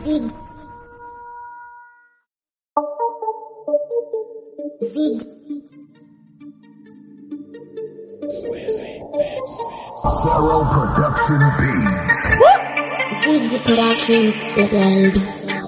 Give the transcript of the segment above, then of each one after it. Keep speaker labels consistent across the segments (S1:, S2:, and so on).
S1: Pharaoh Production Beats.
S2: Ziggy Productions, baby.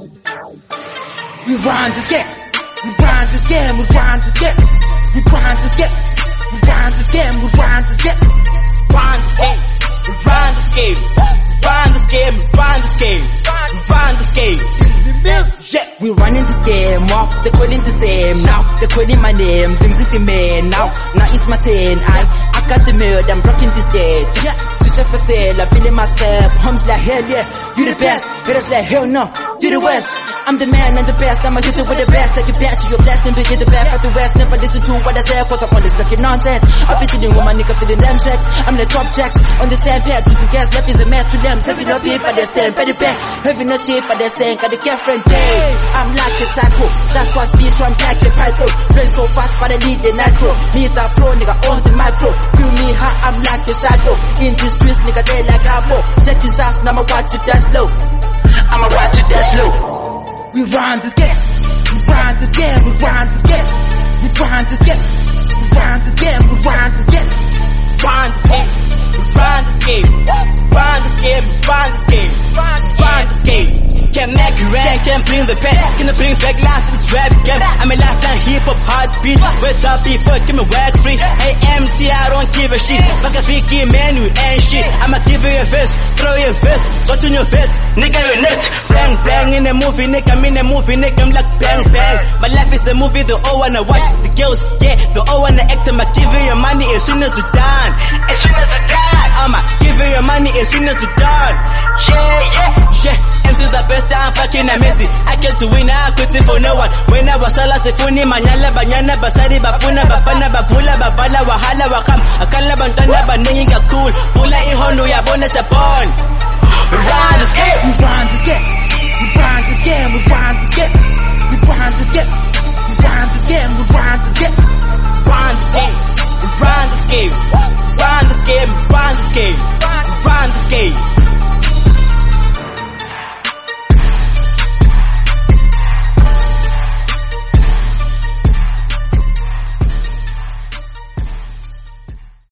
S3: We run this game. We run this game. We run this game. We run this game. We run this game. We run this game. Run this game. We run this game. Run this game. Run this game. Run this game. Yeah, we running this game. Walk, they're calling the same. Now they're calling my name. Things is the man. Now it's my turn. I got the mode. I'm rocking this stage. Yeah, switch up for sale. I'm feeling myself. Homes like hell yeah. You the best. Haters like hell no. You the worst. I'm the man and the best, I'ma hit you with the best. Take you back to your blast and begin the back of the west. Never listen to what I say, cause I'm always talking nonsense. I've been sitting with my nigga feeding them checks. I'm the top jacks on the same pair. With the gas left is a mess to them. Saving up here for the same, petty back. Having no cheap for the same, got the girlfriend day. I'm like a psycho, that's why speed drums like a pyro. Play so fast but I need the nitro. Me is a pro, nigga on the micro. Feel me hot, I'm like a shadow. In the streets, nigga they like Rabo. Check this ass, now I'ma watch it that slow. I'ma watch it that slow. We run this game, we run this game, we run this game, we run this game, we run this game, we run this game, run this game, we run this game, run this game, run this game, run this game. Can't make it rain, can't bring the pain, gonna bring back life in this rap game. I'm a lifeline hip-hop heartbeat, without people, give me work free. Hey MT, I don't give a shit, fuck a Vicky, man, you ain't shit. I'ma give you a verse, throw you a verse, go to your vest, nigga you next. Bang bang in a movie, nigga, I'm in a movie, nigga, I'm like bang bang. My life is a movie, they all wanna watch the girls, yeah, they all wanna act. I'ma give you your money as soon as you're done. As soon as you're done. I'ma give you your money as soon as you're done. Yeah, MC the best, I'm fucking amazing. I came to win, I quit it for no one. When I was all as a funny, manyala, banyana, basari, bafuna, bapana, bafula, babala, wahala, wakam, akala, bantana, baninga, cool, pula, ihonu, ya bonus, a born. We run this game, we run this game, we run this game, we run this game, we run this game, we run this game, we run this game, run this game, we run this game, run this game, run this game.